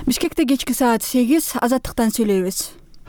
Бишкекте кечки саат 8 азаттыктан сүйлөйбүз.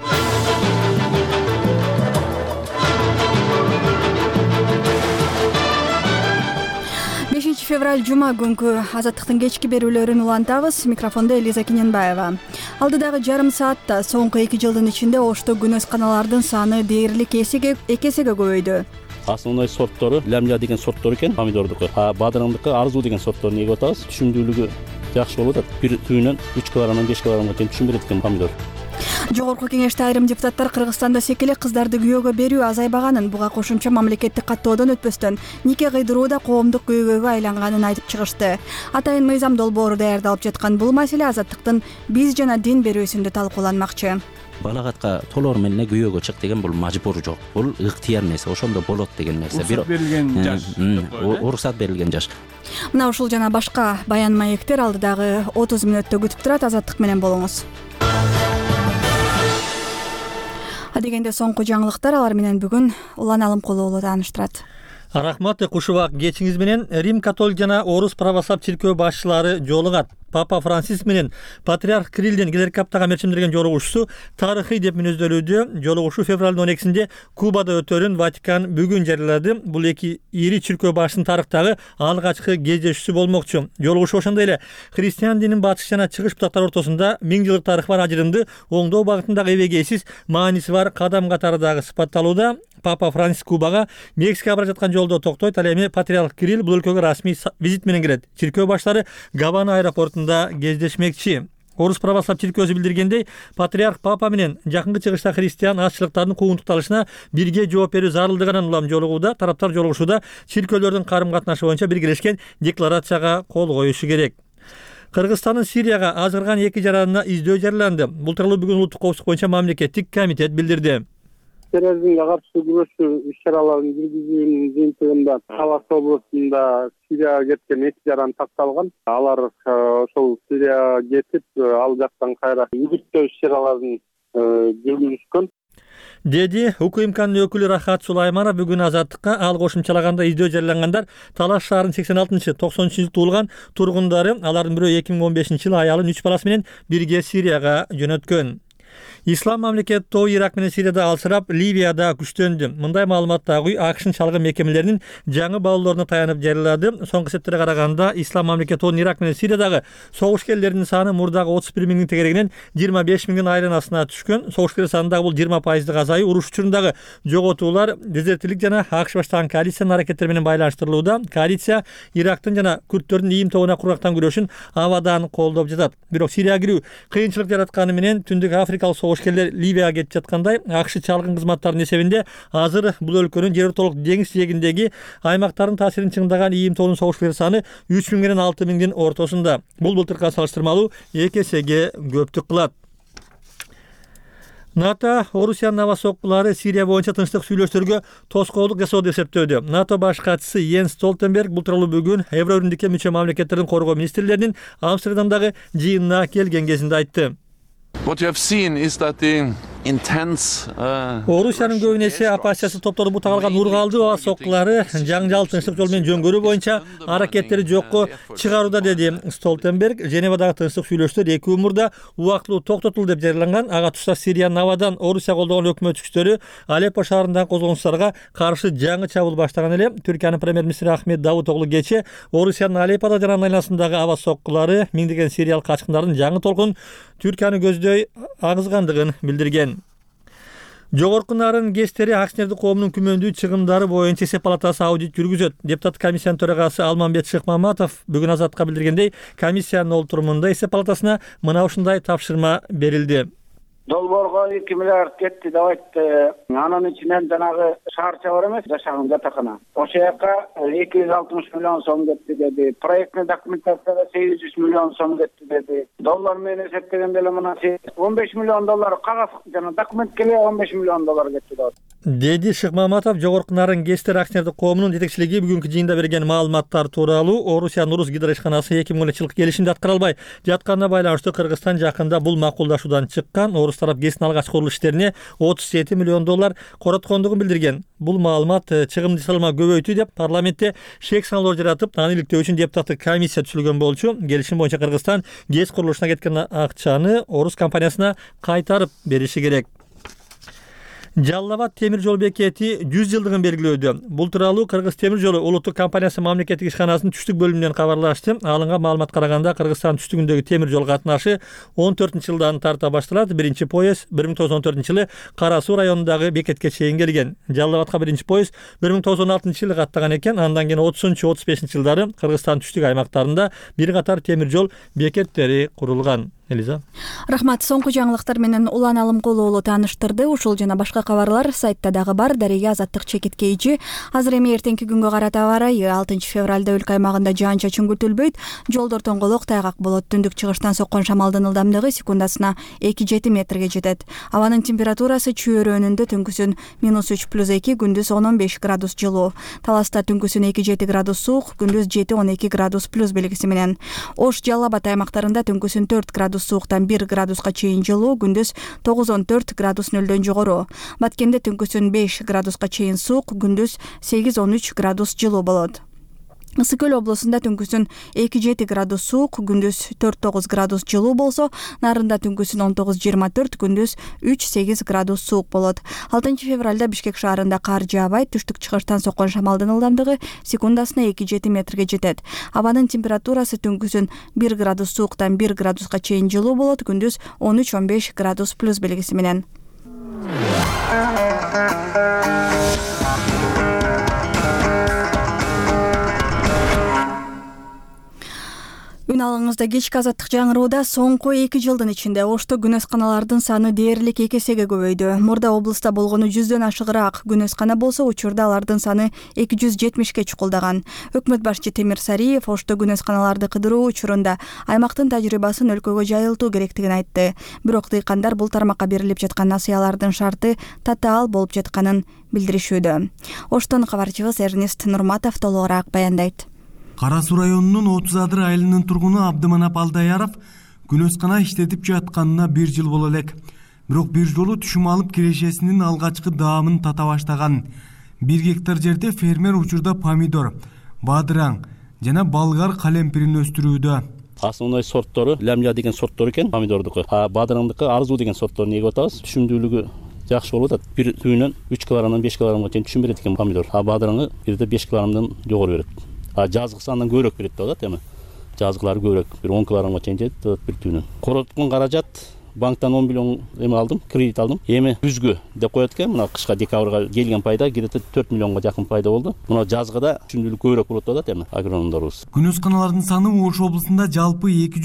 5 февраль жума күнкү азаттыктын кечки берүүлөрүн улантабыз. Микрофондо Элиза Киненбаева. Алдыдагы жарым саатта соңку 2 жылдын ичинде Ошто күнөсканалардын саны дээрлик эки эсеге көбөйдү. Основной сорттары лямля деген сорттор экен, помидордуку. Бадыраңдыкы арзу деген сортторун эгип атабыз. Түшүндүүлүгү жакшы болуп атат. Бир түйүнөн 3 кг 5 кг тең түшүн берет экен помидор. Жогорку кеңеште айрым депутаттар Кыргызстанда секелек кыздарды күйөөгө берүү азайбаганын, буга кошумча мамлекеттик каттоодон өтпөстөн нике кыйдыруу да коомдук көйгөйгө айланганын айтып чыгышты. Атайын мыйзам долбоору даярдалып жаткан бул маселе азаттыктын биз жана дин берүүсүндө талкууланмакчы. Балагатка толор менен күйөөгө чык деген бул мажбур жок. Бул ыктыяр нерсе, ошондо болот деген нерсе. Уруксат берилген жаш. Уруксат берилген жаш. Мына ушул жана башка баян маектер алдыдагы 30 мүнөттө күтүп турат. Азаттык менен болуңуз. Адегенде соңку жаңылыктар, алар менен бүгүн Улан Алымкулуулу тааныштырат. Рахмат, кушубак кечиңиз менен Рим католик жана Орус православ чиркөө башчылары жолугат. Папа Франциск менен патриарх Кириллдин келерки аптага мерчимдирген жолугушуусу тарыхый деп мүнөздөлүүдө. Жолугушуу февралдын 12-синде Кубада өтөрүн Ватикан бүгүн жарыялады. Бул эки ири чиркөө башчынын тарыхтагы алгачкы кездешүүсү болмокчу. Жолугушуу ошондой эле христиан динин батыш жана чыгыш бутактары ортосунда 1000 жылдык тарыхы бар ажырымды оңдоо багытындагы эбегейсиз мааниси бар кадам катарындагы сыпатталууда. Папа Франциск Кубага Мексикага бара жаткан жолдо токтойт. Ал эми патриарх Кирилл бул өлкөгө расмий визит менен келет. Чиркөө баштары Гавана аэропортунда кездешмекчи. Орус православ чиркөөсү билдиргендей, патриарх папа менен жакынкы чыгышта христиан азчылыктардын куугунтукталышына бирге жооп берүү зарылдыгынан улам жолугууда. Тараптар жолугушууда чиркөөлөрдүн карым-катнашы боюнча биргелешкен декларацияга кол коюшу керек. Кыргызстандын Сирияга азгырган 2 жаранына издөө жарыяланды. Бул тууралуу бүгүн улуттук коопсуздук боюнча мамлекеттик комитет билдирди. Терроризмге каршы күрөшүү иш-чараларын жүргүзүүнүн жыйынтыгында Талас областында Сирияга кеткен 2 жаран такталган. Алар ошол Сирияга кетип, ал жактан кайра үгүттөө иш-чараларын жүргүзүшкөн. Деди УКМКнын өкүлү Рахат Сулайманов бүгүн азаттыкка. Ал кошумчалаганда издөө жарыялангандар Талас шаарынын 86-90 туулган тургундары. Алардын бирөө 2015-жылы аялын 3 баласы менен бирге Сирияга жөнөткөн. Ислам мамлекети Тоо Ирак менен Сирияда алсырап, Ливияда күчтөндү. Мындай маалыматтагы АКШнын чалгы мекемелеринин жаңы баалоолоруна таянып жарыялады. Соңку эсептерге караганда, Ислам мамлекети Тоо Ирак менен Сириядагы согушкерлердин саны мурдагы 31 миңдин тегерегинен 25 миңдин айланасына түшкөн. Согушкер санындагы бул 20% азайуу уруш учурундагы жоготуулар, дезертирлик жана АКШ баштаган коалициянын аракеттери менен байланыштырылууда. Коалиция Ирактын жана күрттөрдүн ийим тобуна кургактан күрөшүн абадан колдоп жатат. Бирок Сирияга кирүү кыйынчылык жаратканы менен түндүк Африкалык согушкерлер Ливияга кетип жаткандай, АКШ чалгын кызматтарынын эсебинде азыр бул өлкөнүн жер ортолук деңиз жээгиндеги аймактардын таасирин чыңдаган ийим тобунун согушкерлер саны 3 миң менен 6 миңдин ортосунда. Бул былтыркыга салыштырмалуу 2 эсеге көптүк кылат. НАТО Орусиянын аба соккулары Сирия боюнча тынчтык сүйлөшүүлөргө тоскоолдук жасоодо эсептөөдө. НАТО баш катчысы Йенс Столтенберг бул тууралуу бүгүн Еврорүндүккө мүчө мамлекеттердин коргоо министрлеринин Амстердамдагы жыйынына келген кезинде айтты. What you have seen is that the intense Орусиянын көбүн эсе оппозициясы топтору бута калган ургалдуу аба соккулары жаңжал тынчтык жол менен жөнгөрүү боюнча аракеттери жокко чыгарууда, деди Столтенберг. Женевадагы тынчтык сүйлөшүүлөр 2 мурда убактылуу токтотулду деп жарыяланган. Ага тушташ Сириянын абадан Орусия колдогон өкмөт күчтөрү Алеппо шаарындагы козголоңчуларга каршы жаңы чабуул баштаган эле. Түркиянын премьер-министри Ахмет Давутоглу кечээ Орусиянын Алепподо жана айланасындагы аба соккулары миңдеген сириялык качкындардын жаңы толкун Түркияны көздөй агызгандыгын билдирген. Жогорку нарын кештери акционердик коомдун күмөндүү чыгымдары боюнча эсеп палатасы аудит жүргүзөт. Депутат комиссиянын төрагасы Алмамбет Шыкмаматов бүгүн азаттыкка билдиргендей, комиссиянын олтурумунда эсеп палатасына мына ушундай тапшырма берилди. Долбоорго 2 миллиард кетти деп айтты. Анын ичинен жанагы шаарча бар эмес, жашаган жатакана. Ошол жака 260 миллион сом кетти деди. Проектный документацияга 800 миллион сом кетти деди. Доллар менен эсептегенде эле мына $15 миллион кагаз жана документ келе $15 миллион кетти деп. деди Шыкмаматов. Жогорку Нарын ГЭСтер акционердик коомунун жетекчилиги бүгүнкү жыйында берген маалыматтар тууралуу Орусия Нурус гидро ишканасы 2010 келишимди аткара албай жатканына байланыштуу Кыргызстан жакында бул макулдашуудан чыккан. Орус тарап ГЭСтин алгачкы курулуш иштерине $37 миллион короткондугун билдирген. Бул маалымат чыгым салма көбөйтүү деп парламентте шек саналоо жаратып, аны иликтөө үчүн депутаттык комиссия түзүлгөн болчу. Келишим боюнча Кыргызстан ГЭС курулушуна кеткен акчаны Орус компаниясына кайтарып бериши керек. Жалал Абад темир жол бекети 100 жылдыгын белгилөөдө. Бул тууралуу Кыргыз темир жолу улуттук компаниясы мамлекеттик ишканасынын түштүк бөлүмүнөн кабарлашты. Алынган маалымат караганда Кыргызстан түштүгүндөгү темир жол катнашы 14-жылдан тарта башталат. Биринчи поезд 1914-жылы Кара Суу районундагы бекетке чейин келген. Жалал Абадка биринчи поезд 1916-жылы каттаган экен. Андан кийин 30-35-жылдары Кыргызстан түштүк аймактарында бир катар темир жол бекеттери курулган. Элиза. Рахмат. Соңку жаңылыктар менен Улан Алымкулуулу тааныштырды. Ушул жана башка кабарлар сайтта дагы бар. Дарыга Азаттык чекиткейчи. Азыр эми эртеңки күнгө карата аба ырайы 6 февралда өлкө аймагында жаан-чачын күтүлбөйт. Жолдор тоңголок, тайгак болот. Түндүк чыгыштан соккон шамалдын ылдамдыгы секундасына 2-7 метрге жетет. Абанын температурасы чүйөрөнүндө түнкүсүн -3+2, күндүз 10-15 градус жылуу. Таласта түнкүсүн 2-7 градус суук, күндүз 7-12 градус плюс белгиси менен. Ош, Жалал Абад аймактарында түнкүсүн 4 градус сууктан 1 градуска чейин жылуу, күндүз 9-14 градус нөлдөн жогору. Баткенде түнкүсүн 5 градуска чейин суук, күндүз 8-13 градус жылуу болот. Ысык Көл облусунда түнкүсүн 2-7 градус суук, күндүз 4-9 градус жылуу болсо, Нарында түнкүсүн 19-24, күндүз 3-8 градус суук болот. 6 февралда Бишкек шаарында кар жаабайт, түштүк чыгыштан соккон шамалдын ылдамдыгы секундасына 2-7 метрге жетет. Абанын температурасы түнкүсүн 1 градус сууктан 1 градуска чейин жылуу болот, күндүз 13-15 градус плюс белгиси менен. Үн алыңызда кечки азаттык жаңырууда соңку 2 жылдын ичинде Ошто күнөсканалардын саны дээрлик 2 эсеге көбөйдү. Мурда облуста болгону 100дөн ашыгыраак күнөскана болсо, учурда алардын саны 270ке чукулдаган. Өкмөт башчы Темир Сариев Ошто күнөсканаларды кыдыруу учурунда аймактын тажрыйбасын өлкөгө жайылтуу керектигин айтты. Бирок дыйкандар бул тармакка берилип жаткан насыялардын шарты татаал болуп жатканын билдиришүүдө. Оштон кабарчыбыз Эрнест Нурматов толугураак баяндайт. Кара Суу районунун 30 адыр айылынын тургуну Абдыманап Алдаяров күнөскана иштетип жатканына 1 жыл боло элек. Бирок бир жолу түшүм алып кирешесинин алгачкы даамын тата баштаган. 1 гектар жерде фермер учурда помидор, бадыраң жана болгар калемпирин өстүрүүдө. Основной сорттары лямля деген сорттор экен, помидордуку. Бадыраңдыкы арзу деген сортторун эгип атабыз. Түшүмдүүлүгү жакшы болуп атат. Бир түйүнөн 3 килограммдан 5 килограммга чейин түшүм берет экен помидор. Бадыраңы бирде 5 килограммдан жогору берет. Жазгысы андан көбүрөөк берет деп атат эми. Жазгылары көбүрөөк, бир 10 килограммга чейин жетет бир түйүнөн. Короткон каражат банктан 10 миллион эми алдым, кредит алдым. Эми күзгү деп коет экен, мына кышка декабрга келген пайда где-то 4 миллионго жакын пайда болду. Мына жазгыда түшүмдүүлүк көбүрөөк болот деп атат эми агрономдорубуз. Күнөсканалардын саны Ош облусунда жалпы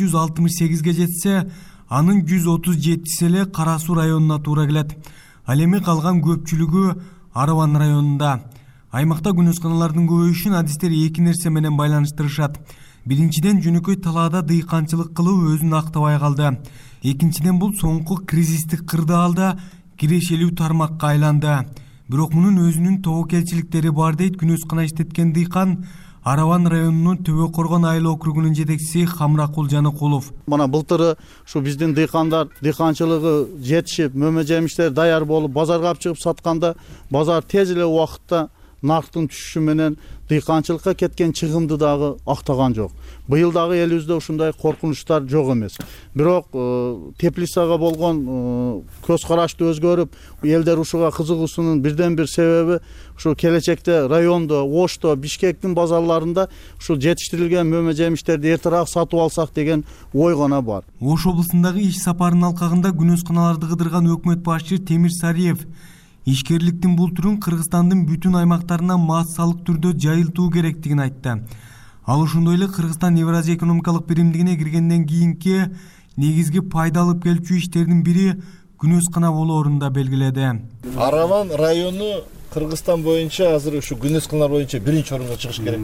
268ге жетсе, анын 137 эле Кара Суу районуна туура келет. Ал эми калган көпчүлүгү Арван районунда. Аймакта күнөсканалардын көбөйүшүн адистер 2 нерсе менен байланыштырышат. Биринчиден жөнөкөй талаада дыйканчылык кылуу өзүн актабай калды. Экинчиден бул соңку кризистик кырдаалда кирешелүү тармакка айланды. Бирок мунун өзүнүн тобокелчиликтери бар дейт күнөскана иштеткен дыйкан Араван районунун Төбө Коргон айыл округунун жетекчиси Хамракул Жаныкулов. Мына былтыры ушу биздин дыйкандар дыйканчылыгы жетишип, мөмө жемиштер даяр болуп, базарга алып чыгып сатканда, базар тез эле убакытта нарктын түшүшү менен дыйканчылыкка кеткен чыгымды дагы актаган жок. Быйыл дагы элибизде ушундай коркунучтар жок эмес. Бирок теплицага болгон көз карашты өзгөрүп, элдер ушуга кызыгуусунун бирден бир себеби ушу келечекте райондо, Ошто, Бишкектин базарларында ушу жетиштирилген мөмө жемиштерди эртерээк сатып алсак деген ой гана бар. Ош облусундагы иш сапарынын алкагында күнөсканаларды кыдырган өкмөт башчы Темир Сариев ишкерликтин бул түрүн Кыргызстандын бүтүн аймактарына массалык түрдө жайылтуу керектигин айтты. Ал ошондой эле Кыргызстан Евразия экономикалык биримдигине киргенден кийинки негизги пайда алып келчү иштердин бири күнөскана болоорун да белгиледи. Араван району Кыргызстан боюнча азыр ушу күнөсканалар боюнча биринчи орунга чыгыш керек.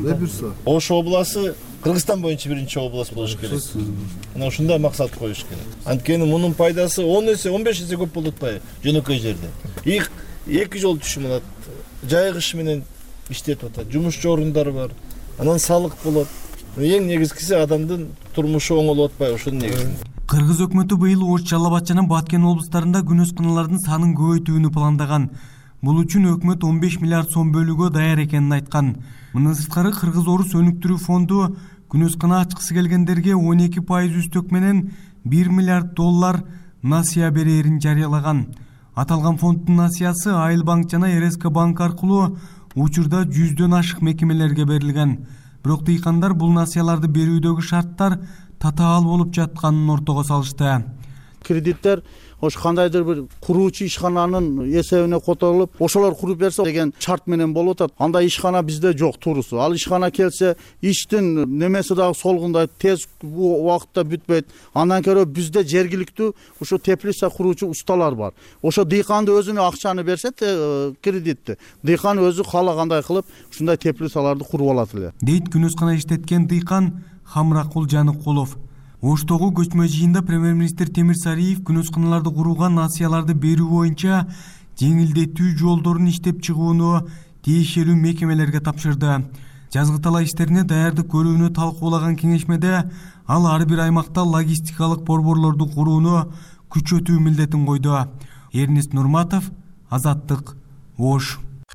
Ош областы Кыргызстан боюнча биринчи область болуш керек. Мына ушундай максат коюш керек. Анткени мунун пайдасы 10 эсе, 15 эсе көп болуп атпайбы жөнөкөй жерде. эки жол түшүм алат. Жайгыш менен иштетип атат. Жумушчу орундары бар. Анан салык болот. Эң негизгиси адамдын турмушу оңолуп атпайбы ошонун негизинде. Кыргыз өкмөтү быйыл Ош, Жалал Абад жана Баткен облустарында күнөсканалардын санын көбөйтүүнү пландаган. Бул үчүн өкмөт 15 миллиард сом бөлүүгө даяр экенин айткан. Мындан сырткары Кыргыз Орус өнүктүрүү фонду күнөскана ачкысы келгендерге 12% үстөк менен $1 миллиард насыя берерин жарыялаган. Аталган фонддун насыясы Айыл банк жана РСК банк аркылуу учурда 100дөн ашык мекемелерге берилген. Бирок дыйкандар бул насыяларды берүүдөгү шарттар татаал болуп жатканын ортого салышты. Кредиттер ош кандайдыр бир куруучу ишкананын эсебине которулуп, ошолор куруп берсе деген шарт менен болуп атат. Андай ишкана бизде жок туурусу. Ал ишкана келсе, иштин немеси дагы солгундайт, тез убакытта бүтпөйт. Андан көрө бизде жергиликтүү ошо теплица куруучу усталар бар. Ошо дыйканды өзүнө акчаны берсе, кредитти, дыйкан өзү каалагандай кылып ушундай теплицаларды куруп алат эле. Дейт күнөскана иштеткен дыйкан Хамракул Жаныкулов. Оштогу көчмө жыйында премьер-министр Темир Сариев күнөсканаларды курууга насыяларды берүү боюнча жеңилдетүү жолдорун иштеп чыгууну тиешелүү мекемелерге тапшырды. Жазгы талаа иштерине даярдык көрүүнү талкуулаган кеңешмеде ал ар бир аймакта логистикалык борборлорду курууну күчөтүү милдетин койду. Эрнест Нурматов, Азаттык, Ош.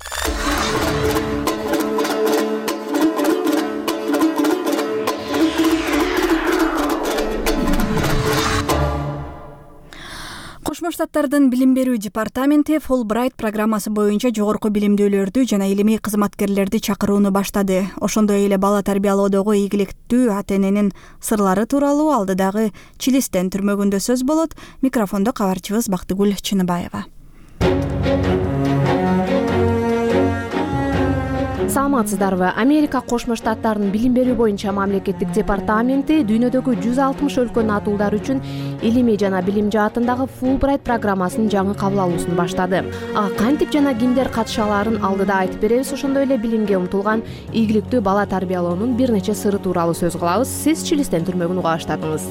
Кошмо Штаттардын билим берүү департаменти Fulbright программасы боюнча жогорку билимдүүлөрдү жана илимий кызматкерлерди чакырууну баштады. Ошондой эле бала тарбиялоодогу ийгиликтүү ата-эненин сырлары тууралуу алдыдагы Чилистен түрмөгүндө сөз болот. Микрофондо кабарчыбыз Бактыгүл Чыныбаева. Саламатсыздарбы? Америка Кошмо Штаттарынын билим берүү боюнча мамлекеттик департаменти дүйнөдөгү 160 өлкөнүн атуулдар үчүн илимий жана билим жаатындагы Fulbright программасынын жаңы кабыл алуусун баштады. Ага кантип жана кимдер катыша аларын алдыда айтып беребиз. Ошондой эле билимге умтулган ийгиликтүү бала тарбиялоонун бир нече сыры тууралуу сөз кылабыз. Сиз Чилистен түрмөгүн уга баштадыңыз.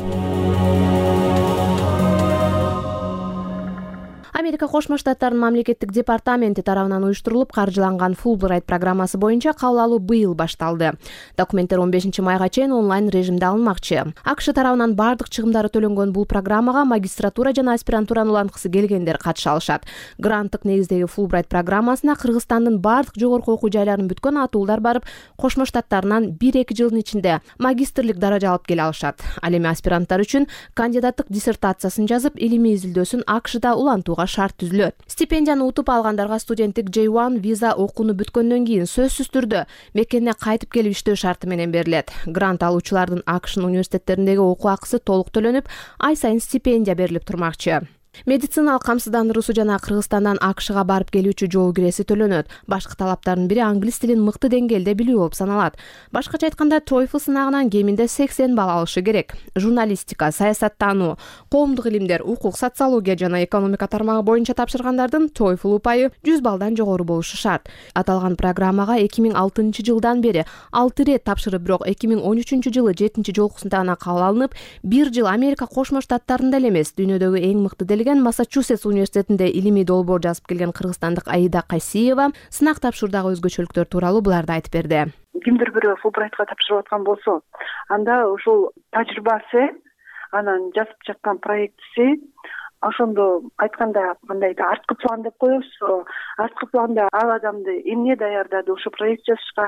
Америка Кошмо Штаттарынын мамлекеттик департаменти тарабынан уюштурулуп каржыланган Fulbright программасы боюнча кабыл алуу быйыл башталды. Документтер 15 майга чейин онлайн режимде алынмакчы. АКШ тарабынан бардык чыгымдары төлөнгөн бул программага магистратура жана аспирантуранын уланткысы келгендер катыша алышат. Гранттык негиздеги Fulbright программасына Кыргызстандын бардык жогорку окуу жайларын бүткөн атуулдар барып, Кошмо Штаттарынан 1-2 жылдын ичинде магистрлик даража алып келе алышат. Ал эми аспиранттар үчүн кандидаттык диссертациясын жазып, илимий изилдөөсүн АКШда улантууга шарт түзүлөт. Стипендияны утуп алгандарга студенттик J1 виза окууну бүткөндөн кийин сөзсүз түрдө мекенине кайтып келип иштөө шарты менен берилет. Грант алуучулардын АКШнын университеттериндеги окуу акысы толук төлөнүп, ай сайын стипендия берилип турмакчы. Медициналык камсыздандыруусу жана Кыргызстандан АКШга барып келүүчү жол киреси төлөнөт. Башкы талаптардын бири англис тилин мыкты деңгээлде билүү болуп саналат. Башкача айтканда, TOEFL сынагынан кеминде 80 балл алышы керек. Журналистика, саясаттануу, коомдук илимдер, укук, социология жана экономика тармагы боюнча тапшыргандардын TOEFL упайы 100 баллдан жогору болушу шарт. Аталган программага 2006 жылдан бери 6 рет тапшырып, бирок 2013 жылы 7-жолкусунда гана кабыл алынып, 1 жыл Америка Кошмо Штаттарында эле эмес, дүйнөдөгү эң мыкты Массачусетс университетинде илимий долбоор жазып келген кыргызстандык Аида Кайсиева сынак тапшыруудагы өзгөчөлүктөр тууралуу буларды айтып берди. Кимдир бирөө Fulbright'ка тапшырып аткан болсо, анда ушул тажрыйбасы, анан жазып жаткан проектиси, ошондо айтканда кандайдыр арткы план деп коебуз. Арткы планда ал адамды эмне даярдады ошо проект жазышка,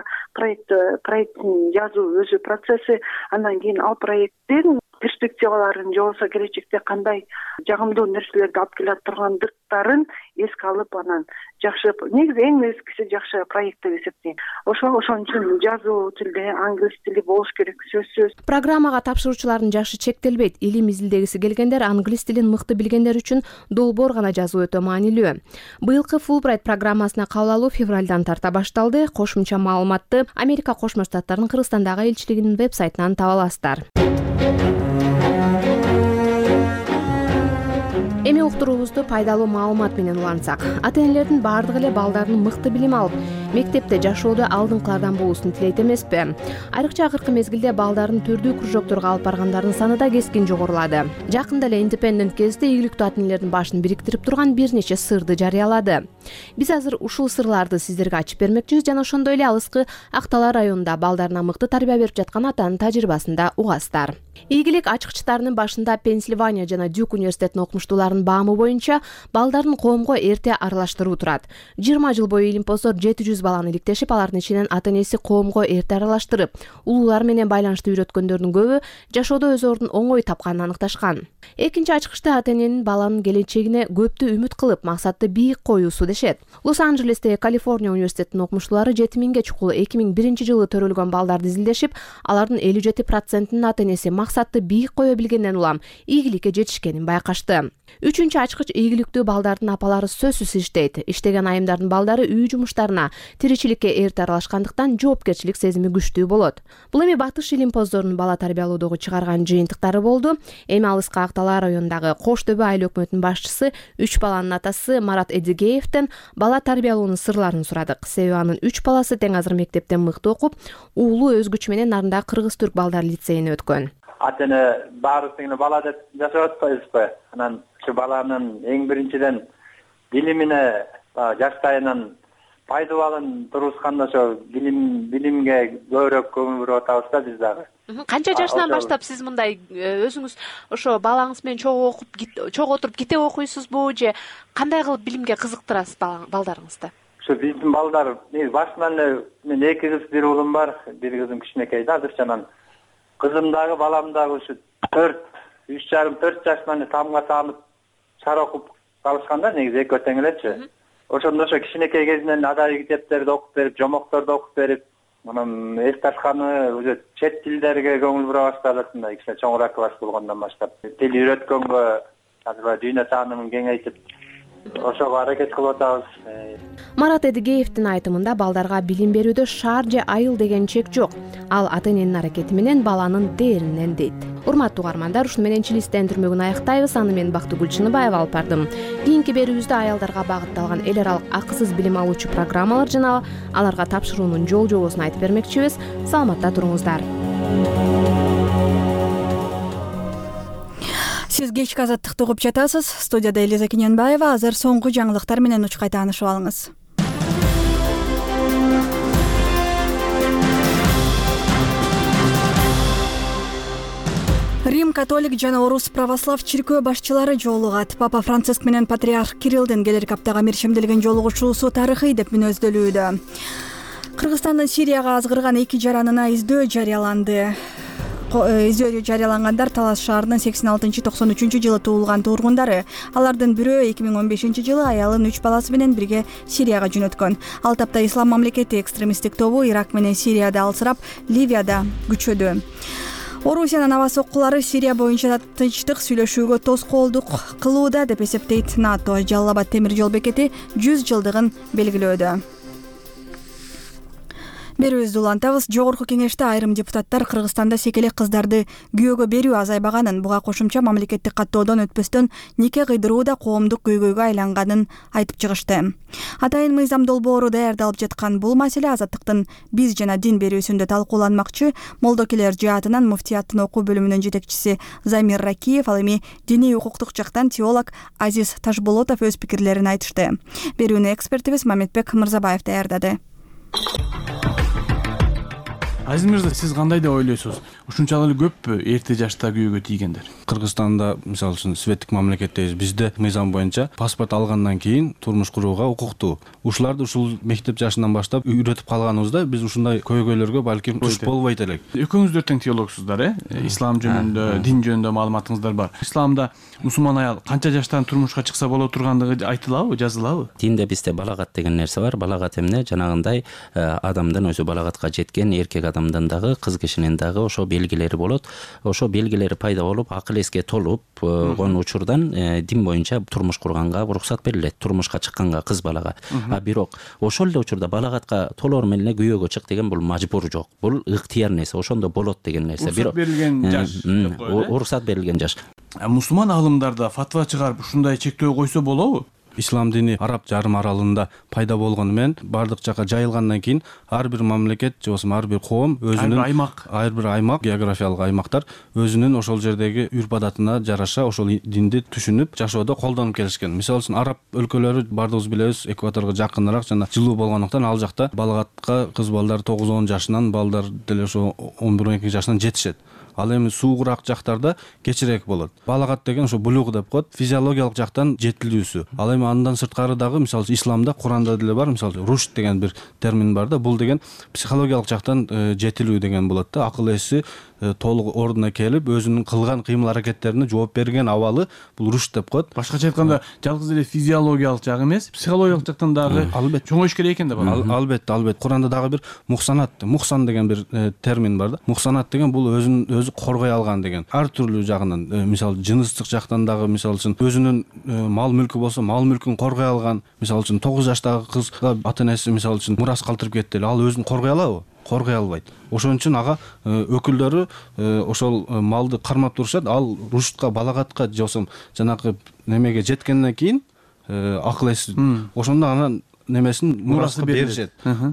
проекттин жазуу өзү процесси, андан кийин ал проекттин перспективаларын, же болбосо келечекте кандай жагымдуу нерселерди алып келе тургандыктарын эске алып, анан жакшы, негизи эң негизгиси жакшы проект деп эсептейм. Ошон үчүн жазуу тилде англис тили болуш керек, сөзсүз. Программага тапшыруучулардын жашы чектелбейт. Илим изилдегиси келгендер англис тилин мыкты билгендер үчүн долбоор гана жазуу өтө маанилүү. Быйылкы Fulbright программасына кабыл алуу февралдан тарта башталды. Кошумча маалыматты Америка Кошмо Штаттарынын Кыргызстандагы элчилигинин вебсайтынан таба аласыздар. Эми уктуруубузду пайдалуу маалымат менен улантсак. Ата-энелердин баардыгы эле балдарынын мыкты билим алып, мектепте жашоодо алдыңкылардан болуусун тилейт эмеспи? Айрыкча акыркы мезгилде балдарын түрдүү кружокторго алып баргандардын саны да кескин жогорулады. Жакында эле Independent гезити ийгиликтүү ата энелердин башын бириктирип турган бир нече сырды жарыялады. Биз азыр ушул сырларды сиздерге ачып бермекчибиз жана ошондой эле алыскы Ак-Талаа районунда балдарына мыкты тарбия берип жаткан атанын тажрыйбасын да угасыздар. Ийгилик ачкычтарынын башында Пенсильвания жана Дюк университетинин окумуштууларынын баамы боюнча балдарын коомго эрте аралаштыруу турат. 20 жыл бою илимпоздор 700 баланы иликтешип, алардын ичинен ата-энеси коомго эрте аралаштырып, улуулар менен байланышты үйрөткөндөрдүн көбү жашоодо өз ордун оңой тапканын аныкташкан. Экинчи ачкычта ата-эненин баланын келечегине көптү үмүт кылып, максатты бийик коюусу дешет. Лос-Анджелестеги Калифорния университетинин окумуштуулары 7000ге чукул 2001 жылы төрөлгөн балдарды изилдешип, алардын 57%-нин ата-энеси максатты бийик кое билгенден улам ийгиликке жетишкенин байкашты. Үчүнчү ачкыч ийгиликтүү балдардын апалары сөзсүз иштейт. Иштеген айымдардын балдары үй жумуштарына, тиричиликке эрте аралашкандыктан жоопкерчилик сезими күчтүү болот. Бул эми Батыш илимпоздорунун бала тарбиялоодогу чыгарган жыйынтыктары болду. Эми алыскы Ак-Талаа районундагы Кош Төбө айыл өкмөтүнүн башчысы, 3 баланын атасы Марат Эдигеевден бала тарбиялоонун сырларын сурадык. Себеби анын 3 баласы тең азыр мектепте мыкты окуп, уулу өз күчү менен нарында кыргыз-түрк балдар лицейине өткөн. Ата-эне баарысына бала деп жашап атпайбызбы? Анан ушу баланын эң биринчиден билимине жаштайынан пайдаланын тургузганда ошо билимге көбүрөөк көңүл буруп атабыз да биз дагы. Канча жашынан баштап сиз мындай өзүңүз ошо балаңыз менен чогуу отуруп китеп окуйсузбу же кандай кылып билимге кызыктырасыз балдарыңызды? Ушу биздин балдар башынан эле мен 2 кыз, 1 уулум бар. Бир кызым кичинекей да, анан кызым дагы балам дагы ушу 3,5-4 жашынан тамга таанып чара окуп калышканда, негизи экөө тең элечи. Ошондо ошо кичинекей кезинен адабий китептерди окуп берип, жомокторду окуп берип, анан эсташканы уже чет тилдерге көңүл бура баштадык, мындай кичине чоңураак класс болгондон баштап. Тил үйрөткөнгө, азыр дүйнө таанымын кеңейтип, ошого аракет кылып атабыз. Марат Эдигеевдин айтымында балдарга билим берүүдө шаар же айыл деген чек жок. Ал ата-эненин аракети менен баланын дээринен дейт. Урматтуу угармандар, ушуну менен Чилистен түрмөгүн аяктайбыз. Аны мен Бактыгүл Чыныбаева алып бардым. Кийинки берүүбүздө аялдарга багытталган эл аралык акысыз билим алуучу программалар жана аларга тапшыруунун жол жобосун айтып бермекчибиз. Саламатта туруңуздар. Сиз кечки азаттыкты угуп жатасыз. Студияда Элиза Кененбаева. Азыр соңку жаңылыктар менен учкай таанышып алыңыз. Рим католик жана орус православ чиркөө башчылары жолугат. Папа Франциск менен патриарх Кириллдин келерки аптага миршемделген жолугушуусу тарыхый деп мүнөздөлүүдө. Кыргызстандын Сирияга азгырган 2 жаранына издөө жарыяланды. Издөө жарыялангандар Талас шаарынын 86-93 жылы туулган тургундары. Алардын бирөө 2015 жылы аялын 3 баласы менен бирге Сирияга жөнөткөн. Ал тапта Ислам мамлекети экстремисттик тобу Ирак менен Сирияда алсырап, Ливияда күчөдү. Орусиянын аба соккулары Сирия боюнча тынчтык сүйлөшүүгө тоскоолдук кылууда деп эсептейт НАТО. Жалал Абад темир жол бекети 100 жылдыгын белгилөөдө. Берүүбүздү улантабыз. Жогорку кеңеште айрым депутаттар Кыргызстанда секелек кыздарды күйөөгө берүү азайбаганын, буга кошумча мамлекеттик каттоодон өтпөстөн нике кыйдыруу да коомдук көйгөйгө айланганын айтып чыгышты. Атайын мыйзам долбоору даярдалып жаткан бул маселе Азаттыктын биз жана дин берүүсүндө талкууланмакчы. Молдокелер жаатынан муфтияттын окуу бөлүмүнүн жетекчиси Замир Ракиев, ал эми диний укуктук жактан теолог Азиз Ташболотов өз пикирлерин айтышты. Берүүнү экспертибиз Мамедбек Мырзабаев даярдады. Азиз мырза, сиз кандай деп ойлойсуз? Ушунчалык эле көппү эрте жашта күйөөгө тийгендер? Кыргызстанда, мисалы үчүн, светтик мамлекеттебиз. Бизде мыйзам боюнча паспорт алгандан кийин турмуш курууга укуктуу. Ушуларды ушул мектеп жашынан баштап үйрөтүп калганыбызда биз ушундай көйгөйлөргө балким туш болбойт элек. Экөөңүздөр тең теологсуздар, Ислам жөнүндө, дин жөнүндө маалыматыңыздар бар. Исламда мусулман аял канча жаштан турмушка чыкса боло тургандыгы айтылабы, жазылабы? Динде бизде балагат деген нерсе бар. Балагат эмне? Жанагындай адамдын өзү балагатка жеткен эркек адамдын дагы, кыз кишинин дагы ошо белгилери болот. Ошо белгилери пайда болуп, акыл эске толуп кон учурдан дин боюнча турмуш курганга уруксат берилет. Турмушка чыкканга кыз балага. А бирок ошол эле учурда балагатка толор менен күйөөгө чык деген бул мажбур жок. Бул ыктыяр нерсе, ошондо болот деген нерсе. Уруксат берилген жаш. Уруксат берилген жаш. Мусулман аалымдар да фатва чыгарып ушундай чектөө койсо болобу? ислам дини араб жарым аралында пайда болгону менен бардык жака жайылгандан кийин ар бир мамлекет же болбосо ар бир коом өзүнүн ар бир аймак географиялык аймактар өзүнүн ошол жердеги үрп адатына жараша ошол динди түшүнүп жашоодо колдонуп келишкен. Мисалы үчүн араб өлкөлөрү бардыгыбыз билебиз экваторго жакыныраак жана жылуу болгондуктан ал жакта балагатка кыз балдар 9-10 жашынан, балдар деле ошо 11-12 жашынан жетишет. Ал эми суугураак жактарда кечирээк болот. Балагат деген ошо булуг деп коет, физиологиялык жактан жетилүүсү. Ал эми андан сырткары дагы мисалы исламда, Куранда деле бар, мисалы рушд деген бир термин бар да, бул деген психологиялык жактан жетилүү деген болот да. Акыл эси толук ордуна келип, өзүнүн кылган кыймыл аракеттерине жооп берген абалы бул рушд деп коет. Башкача айтканда, жалгыз эле физиологиялык жагы эмес, психологиялык жактан дагы чоңоюш керек экен да бала. Албетте. Куранда дагы бир мухсан деген бир термин бар да. Мухсанат деген бул өзү коргой алган деген. Ар түрлүү жагынан, мисалы жыныстык жактан дагы, мисалы үчүн өзүнүн мал мүлкү болсо, мал мүлкүн коргой алган. Мисалы үчүн 9 жаштагы кызга ата-энеси мисалы үчүн мурас калтырып кетти эле, ал өзүн коргой алабы? Коргой албайт. Ошон үчүн ага өкүлдөрү ошол малды кармап турушат. Ал руштка, балагатка же болсо жанагы немеге жеткенден кийин акыл эси ошондо анан немесин мураска беришет.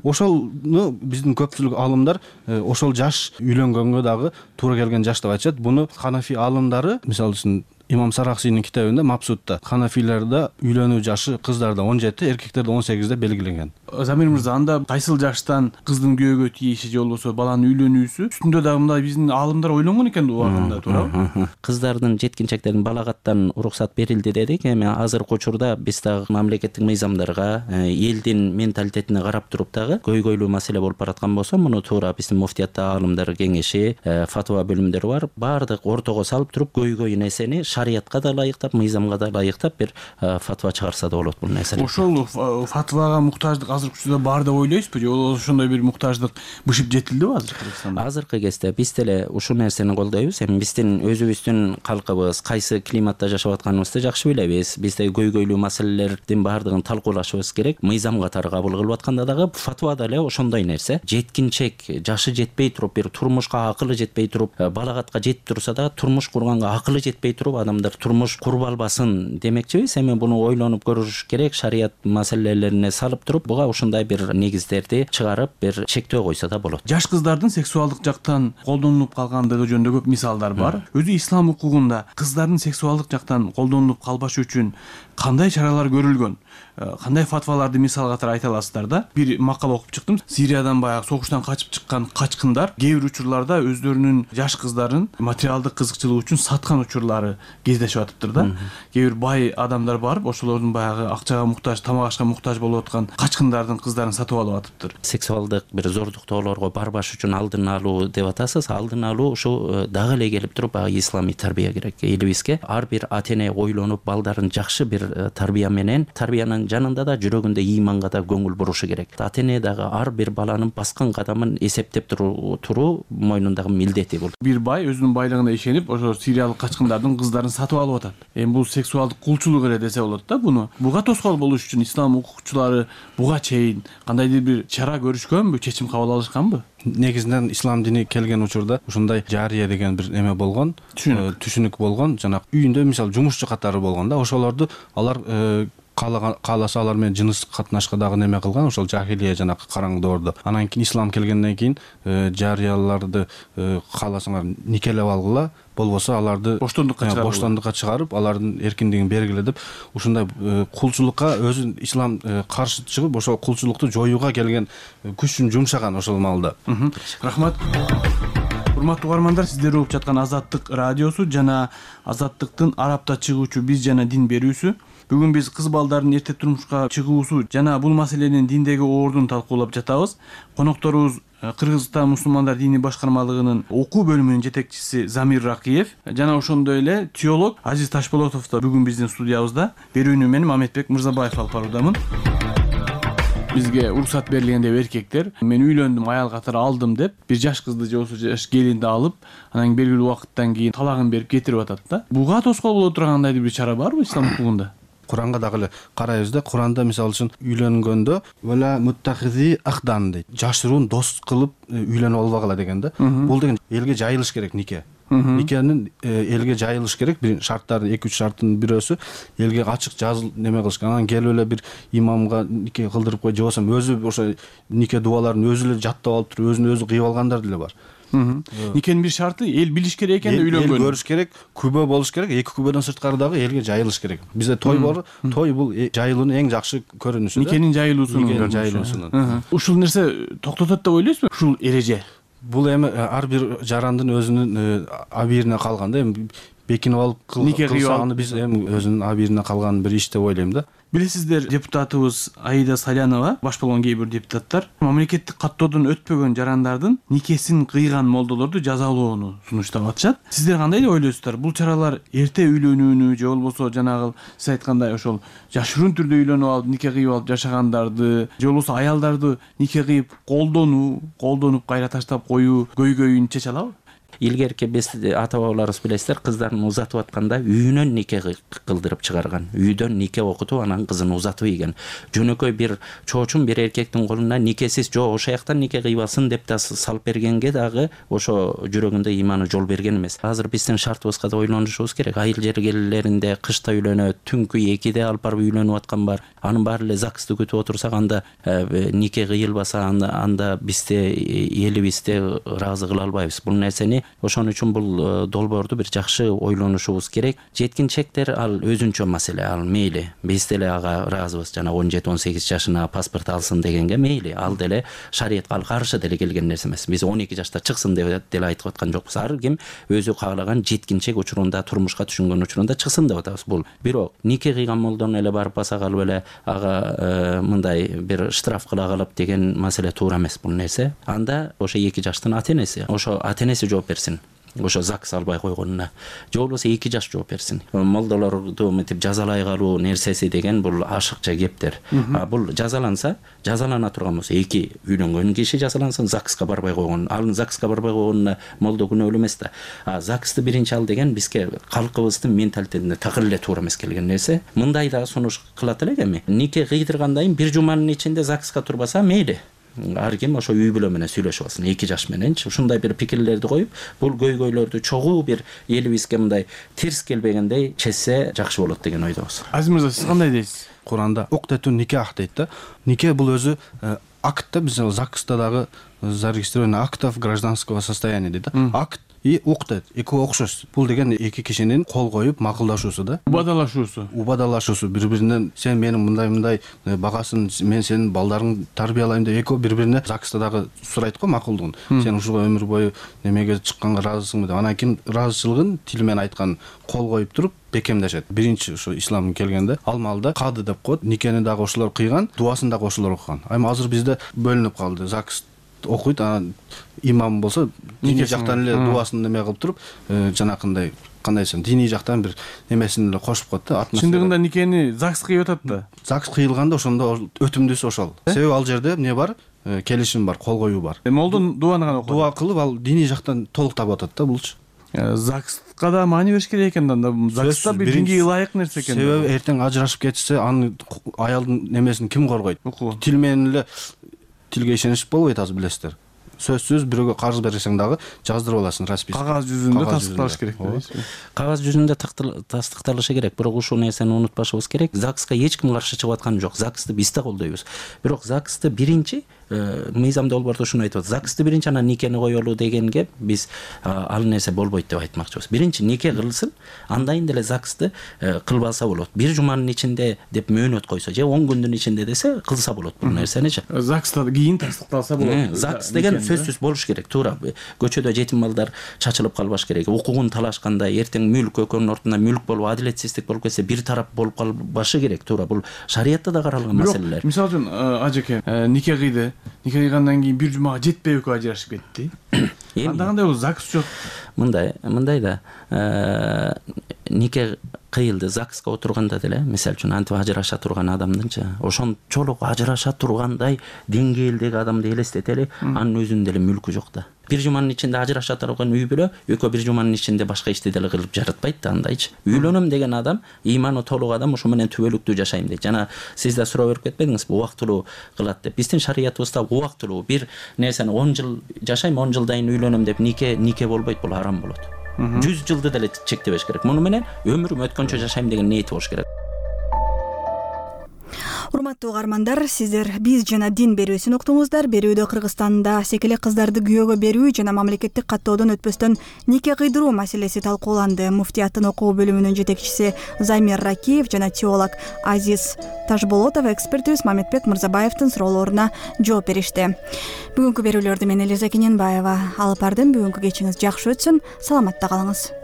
Ошолну биздин көпчүлүк алымдар ошол жаш үйлөнгөнгө дагы туура келген жаш деп айтышат. Буну Ханафи алымдары, мисалы үчүн Имам Сарахсинин китебинде Мабсутта Ханафилерде үйлөнүү жашы кыздарда 17, эркектерде 18 белгиленген. Замир мырза, анда кайсыл жаштан кыздын күйөөгө тийиши же болбосо баланын үйлөнүүсү үстүндө дагы мындай биздин аалымдар ойлонгон экен убагында, туурабы? Кыздардын, жеткинчектердин балагаттан уруксат берилди дедик. Эми азыркы учурда биз дагы мамлекеттик мыйзамдарга, элдин менталитетине карап туруп дагы көйгөйлүү маселе болуп бараткан болсо, муну туура биздин муфтиятта аалымдар кеңеши, фатва бөлүмдөрү бар. Бардык ортого салып туруп көйгөй несени шариятка да ылайыктап, мыйзамга да ылайыктап бир фатва чыгарса да болот бул нерсе. Ошол фатвага муктаждык азыркы учурда бар деп ойлойсузбу же ошондой бир муктаждык бышып жетилдиби азыр Кыргызстанда? Азыркы кезде биз деле ушул нерсени колдойбуз. Эми биздин өзүбүздүн калкыбыз, кайсы климатта жашап атканыбызды жакшы билебиз. Бизде көйгөйлүү маселелердин баардыгын талкуулашыбыз керек. Мыйзам катары кабыл кылып атканда дагы фатва деле ошондой нерсе. Жеткинчек, жашы жетпей туруп, бир турмушка акылы жетпей туруп, балагатка жетип турса да турмуш курганга акылы жетпей туруп, адамдар турмуш куруп албасын демекчибиз. Эми буну ойлонуп көрүш керек, шарият маселелерине салып туруп, буга ушундай бир негиздерди чыгарып, бир чектөө койсо да болот. Жаш кыздардын сексуалдык жактан колдонулуп калгандыгы жөнүндө көп мисалдар бар. Өзү ислам укугунда кыздардын сексуалдык жактан колдонулуп калбашы үчүн кандай чаралар көрүлгөн? Кандай фатваларды мисал катары айта аласыздар да? Бир макала окуп чыктым. Сириядан баягы согуштан качып чыккан качкындар кээ бир учурларда өздөрүнүн жаш кыздарын материалдык кызыкчылык үчүн саткан учурлары кездешип атыптыр да. Кээ бир бай адамдар барып, ошолордун баягы акчага муктаж, тамак ашка муктаж болуп аткан качкындардын кыздарын сатып алып атыптыр. Сексуалдык бир зордуктоолорго барбаш үчүн алдын алуу деп атасыз. Алдын алуу ушу дагы эле келип туруп, баягы исламий тарбия керек элибизге. Ар бир ата-эне ойлонуп, балдарын жакшы бир тарбия менен, тарбиянын жанында да жүрөгүндө ыйманга да көңүл бурушу керек. Ата-эне дагы ар бир баланын баскан кадамын эсептеп туруу мойнундагы милдети бул. Бир бай өзүнүн байлыгына ишенип, ошо сириялык качкындардын кыздарын сатып алып атат. Эми бул сексуалдык кулчулук эле десе болот да буну. Буга тоскоол болуш үчүн ислам укукчулары буга чейин кандайдыр бир чара көрүшкөнбү, чечим кабыл алышканбы? Негизинен ислам дини келген учурда ушундай жария деген бир эме болгон, түшүнүк болгон, жана үйүндө мисалы жумушчу катары болгон да, ошолорду алар кааласа алар менен жыныстык катнашка дагы неме кылган, ошол жахилия жанакы караңгы доордо. Анан кийин ислам келгенден кийин жарияларды кааласаңар никелеп алгыла, болбосо аларды боштондукка чыгарып, алардын эркиндигин бергиле деп ушундай кулчулукка өзү ислам каршы чыгып, ошол кулчулукту жоюуга келген күчүн жумшаган ошол маалда. Рахмат. Урматтуу угармандар, сиздер угуп жаткан Азаттык радиосу жана Азаттыктын арапта чыгуучу биз жана дин берүүсү. Бүгүн биз кыз балдардын эрте турмушка чыгуусу жана бул маселенин диндеги ордун талкуулап жатабыз. Конокторубуз Кыргызстан мусулмандар дини башкармалыгынын окуу бөлүмүнүн жетекчиси Замир Ракиев жана ошондой эле теолог Азиз Ташболотов да бүгүн биздин студиябызда. Берүүнү мен Мамедбек Мырзабаев алып баруудамын. Бизге уруксат берилгенде эркектер мен үйлөндүм, аял катары алдым деп бир жаш кызды же болбосо жаш келинди алып, анан белгилүү убакыттан кийин талагын берип кетирип атат да. Буга тоскоол боло тургандай бир чара барбы ислам укугунда? Куранга дагы эле карайбыз да. Куранда мисалы үчүн үйлөнгөндө вала муттахизи ахдан дейт. Жашыруун дос кылып үйлөнүп албагыла деген да. Бул деген элге жайылыш керек нике. никенин элге жайылыш керек. Бир шарттар 2-3 шарттын бирөөсү элге ачык неме кылыш. Анан келип эле бир имамга нике кылдырып кой же болбосо өзү ошо нике дубаларын өзү эле жаттап алып туруп өзүн өзү кыйып алгандар деле бар. Никенин бир шарты эл билиш керек экен да үйлөнгөн. Эл көрүш керек, күбө болуш керек. 2 күбөдөн сырткары дагы элге жайылыш керек. Бизде той бар. Той бул жайылуунун эң жакшы көрүнүшү. Никенин жайылуусунун. Ушул нерсе токтотот деп ойлойсузбу? Ушул эреже. Бул эми ар бир жарандын өзүнүн абийирине калган да. Эми бекинип алып кылсаганы биз эми өзүнүн абийирине калган бир иш деп ойлойм да. Билесиздер, депутатыбыз Аида Салянова, баш болгон кээ бир депутаттар мамлекеттик каттоодон өтпөгөн жарандардын никесин кыйган молдолорду жазалоону сунуштап атышат. Сиздер кандай деп ойлойсуздар? Бул чаралар эрте үйлөнүүнү же болбосо жанагы сиз айткандай ошол жашыруун түрдө үйлөнүп алып нике кыйып алып жашагандарды же болбосо аялдарды нике кыйып колдонуп кайра таштап коюу көйгөйүн чече алабы? Илгерки биз ата бабаларыбыз билесиздер, кыздарын узатып атканда үйүнөн нике кылдырып чыгарган. Үйдөн нике окутуп, анан кызын узатып ийген. Жөнөкөй бир чоочун бир эркектин колуна никесиз жок, ошол жактан нике кыйып алсын деп да салып бергенге дагы ошо жүрөгүндө иманы жол берген эмес. Азыр биздин шартыбызга да ойлонушубуз керек. Айыл жергелеринде кышта үйлөнөт, түнкү 2-де алып барып үйлөнүп аткан бар. Анын баары эле ЗАГСты күтүп отурсак, анда нике кыйылбаса, анда бизде элибизде ыраазы кыла албайбыз. Бул нерсени ошон үчүн бул долбоорду бир жакшы ойлонушубуз керек. Жеткинчектер ал өзүнчө маселе, ал мейли. Биз деле ага ыраазыбыз. Жана 17-18 жашына паспорт алсын дегенге мейли. Ал деле шариятка каршы деле келген нерсе эмес. Биз 12 жашта чыксын деп деле айтып аткан жокпуз. Ар ким өзү каалаган жеткинчек учурунда, турмушка түшүнгөн учурунда чыксын деп атабыз. Бул бирок нике кыйган молдону эле барып баса калып эле ага мындай бир штраф кыла калып деген маселе туура эмес бул нерсе. Анда ошо 2 жаштын ата-энеси, ошо ата-энеси жооп берсин. Ошо ЗАГС албай койгонуна. Же болбосо 2 жаш жооп берсин. Молдолорду мынтип жазалай калуу нерсеси деген бул ашыкча кептер. Бул жазалана турган болсо 2 үйлөнгөн киши жазалансын, ЗАГСка барбай койгон. Ал ЗАГСка барбай койгонуна молдо күнөөлүү эмес да. ЗАГСты биринчи ал деген бизге калкыбыздын менталитетине такыр эле туура эмес келген нерсе. Мындай да сунуш кылат элек эми. Нике кыйдыргандан кийин 1 жуманын ичинде ЗАГСка турбаса мейли. Ар ким ошо үй бүлө менен сүйлөшүп алсын, 2 жаш мененчи. Ушундай бир пикирлерди коюп, бул көйгөйлөрдү чогуу бир элибизге мындай терс келбегендей чечсе жакшы болот деген ойдобуз. Азиз мырза, сиз кандай дейсиз? Куранда уктетун никах дейт да. Нике бул өзү акт да, биз ЗАГСта дагы зарегистрирован актов гражданского состояния дейт да. Акт и уктет экөө окшош. Бул деген 2 кишинин кол коюп макулдашуусу да. Убадалашуусу бири-биринен сен менин мындай багасын, мен сенин балдарың тарбиялайм деп экөө бири-бирине ЗАГСта дагы сурайт го макулдугун. Сен ушуга өмүр бою немеге чыкканга ыраазысыңбы деп. Анан ким ыраазычылыгын тил менен айткан кол коюп туруп бекемдешет. Биринчи ушу ислам келгенде ал маалда кады деп коет. Никени дагы ошолор кыйган, дуасын дагы ошолор окуган. Эми азыр бизде бөлүнүп калды. ЗАГС окуйт, анан имам болсо диний жактан эле дуасын неме кылып туруп, жанакындай кандай десем, диний жактан бир немесин эле кошуп коет да. Чындыгында никени ЗАГС кыйып атат да. ЗАГС кыйылганда ошондо өтүмдүүсү ошол. Себеби ал жерде эмне бар? Келишим бар, кол коюу бар. Молдун дуаны гана окуйт. Дуа кылып, ал диний жактан толук таап атат да булчу. ЗАГСка да маани бериш керек экен да. ЗАГСта бир деңгейге ылайык нерсе экен. Себеби эртең ажырашып кетсе, аны аялдын немесин ким коргойт? Тил менен эле тилге ишениш болбойт, азыр билесиздер. Сөзсүз бирөөгө карыз берсең дагы жаздырып аласың расписка. Кагаз жүзүндө тастыкталыш керек дейсизби? Кагаз жүзүндө тастыкталышы керек, бирок ушул нерсени унутпашыбыз керек. ЗАГСка эч ким каршы чыгып аткан жок. ЗАГСты биз да колдойбуз. Бирок ЗАГСты биринчи мыйзам долбоордо ушуну айтып атат. ЗАГСты биринчи, анан никени коелу дегенге биз ал нерсе болбойт деп айтмакчыбыз. Биринчи нике кылсын, андан деле ЗАГСты кылбаса болот. 1 жуманын ичинде деп мөөнөт койсо же 10 күндүн ичинде десе кылса болот бул нерсеничи. ЗАГСта кийин тастыкталса болот. ЗАГС деген сөзсүз болуш керек, туура. Көчөдө жетим балдар чачылып калбаш керек. Укугун талашканда эртең мүлк экөөнүн ортунда мүлк болуп, адилетсиздик болуп кетсе бир тарап болуп калбашы керек, туура. Бул шариятта да каралган маселелер. Мисалы үчүн ажеке нике кыйды. Нике кыйгандан кийин 1 жумага жетпей экөө ажырашып кетти. Анда кандай болот? ЗАГС жок. Мындай да. Нике кыйылды, ЗАГСка отурганда деле, мисалы үчүн антип ажыраша турган адамдынчы, ошончолук ажыраша тургандай деңгээлдеги адамды элестетели, анын өзүнүн деле мүлкү жок да. 1 жуманын ичинде ажыраша турган үй бүлө, экөө 1 жуманын ичинде башка ишти деле кылып жаратпайт да андайчы. Үйлөнөм деген адам, иманы толук адам ошо менен түбөлүктүү жашайм дейт. Жана сиз да суроо берип кетпедиңизби, убактылуу кылат деп. Биздин шариятыбызда убактылуу бир нерсени 10 жыл жашайм, 10 жылдан кийин үйлөнөм деп нике болбойт, бул арам болот. 100 жылды деле чектебеш керек. Муну менен өмүрүм өткөнчө жашайм деген ниети болуш керек. Урматтуу угармандар, сиздер биз жана дин берүүсүн уктуңуздар. Берүүдө Кыргызстанда секелек кыздарды күйөөгө берүү жана мамлекеттик каттоодон өтпөстөн нике кыйдыруу маселеси талкууланды. Муфтияттын окуу бөлүмүнүн жетекчиси Займир Ракиев жана теолог Азиз Ташболотов экспертибиз Мамедбек Мырзабаевдин суроолоруна жооп беришти. Бүгүнкү берүүлөрдү мен Элиза Кененбаева алып бардым. Бүгүнкү кечиңиз жакшы өтсүн. Саламатта калыңыз.